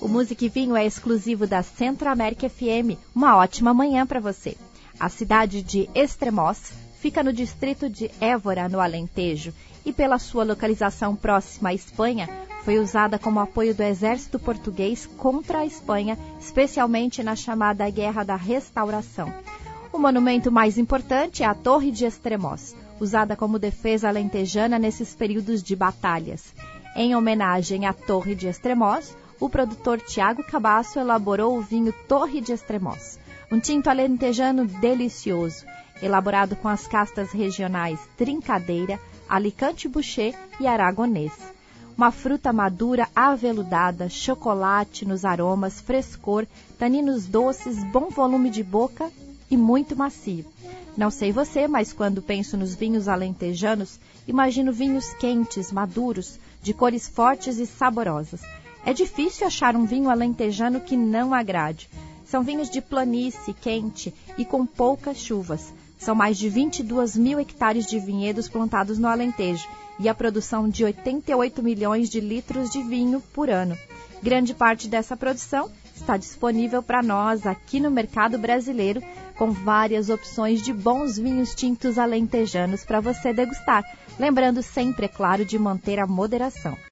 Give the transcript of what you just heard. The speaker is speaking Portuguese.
Música e Vinho é exclusivo da Centro-América FM. Uma ótima manhã para você. A cidade de Estremoz fica no distrito de Évora, no Alentejo, e pela sua localização próxima à Espanha, foi usada como apoio do exército português contra a Espanha, especialmente na chamada Guerra da Restauração. O monumento mais importante é a Torre de Estremoz, usada como defesa alentejana nesses períodos de batalhas. Em homenagem à Torre de Estremoz, o produtor Tiago Cabasso elaborou o vinho Torre de Estremoz, um tinto alentejano delicioso, elaborado com as castas regionais Trincadeira, Alicante Bouschet e Aragonês. Uma fruta madura aveludada, chocolate nos aromas, frescor, taninos doces, bom volume de boca e muito macio. Não sei você, mas quando penso nos vinhos alentejanos, imagino vinhos quentes, maduros, de cores fortes e saborosas. É difícil achar um vinho alentejano que não agrade. São vinhos de planície, quente e com poucas chuvas. São mais de 22 mil hectares de vinhedos plantados no Alentejo e a produção de 88 milhões de litros de vinho por ano. Grande parte dessa produção está disponível para nós aqui no mercado brasileiro, com várias opções de bons vinhos tintos alentejanos para você degustar. Lembrando sempre, é claro, de manter a moderação.